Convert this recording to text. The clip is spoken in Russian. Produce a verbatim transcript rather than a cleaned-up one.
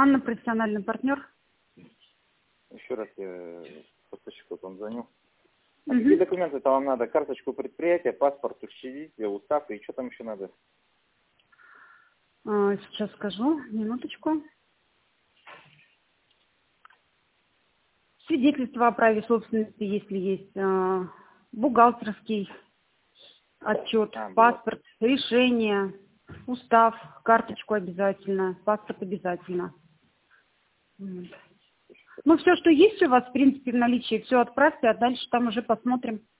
Анна, профессиональный партнер. Еще раз я поставщику вам звоню. А Угу. какие документы-то вам надо? Карточку предприятия, паспорт, учредителя, устав и что там еще надо? А, сейчас скажу, минуточку. Свидетельство о праве собственности, если есть, а, бухгалтерский отчет, А, паспорт, решение, устав, карточку обязательно, паспорт обязательно. Вот. Ну, все, что есть у вас, в принципе, в наличии, все отправьте, а дальше там уже посмотрим.